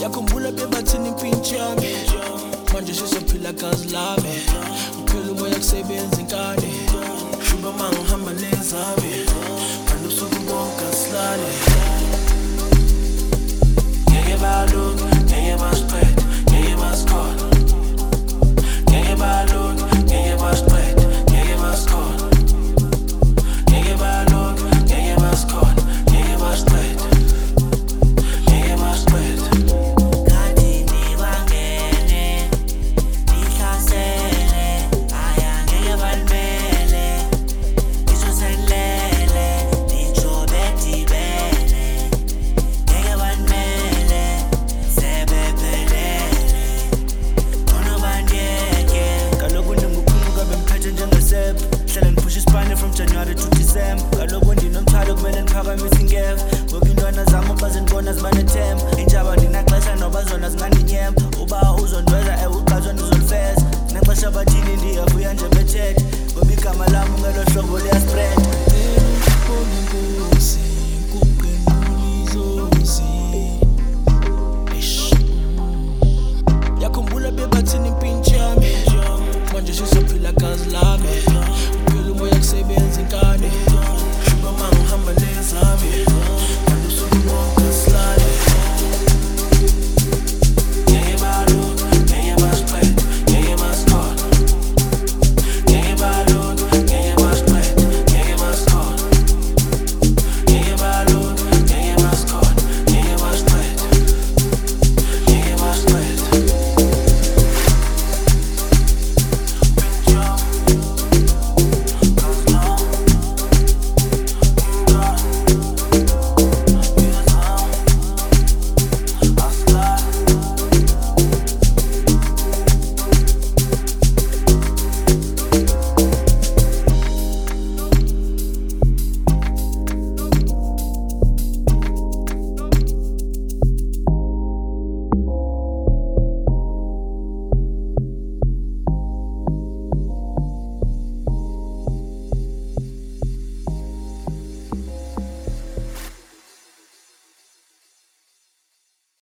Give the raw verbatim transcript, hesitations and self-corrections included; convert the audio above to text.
Yakhumbula bebathini impintshi yami manje sizophila gazi lami uphela umoya kusebenza inkani shuba mangihamba nezami alusuku bonke asilale ngeke baloku ngeke basiqede ngeke basikhola ngeke baloku ngeke basiqede ngeke basikhola ngeke baloku ngeke basikhola ngeke basiqede ngeke basiqede from January to December kaloku ndinomthwalo kumele ndiphakamise ingeva ngoku intwana zam uba zindibona zibanethemba injaba ndinaxesha noba zona zingandinyemba uba uzondweza ewe uqazwa ndizolifeza naxesha bathini ndiyavuya nje bethetha ngoba igama lam ngelo hlobo liyaspreda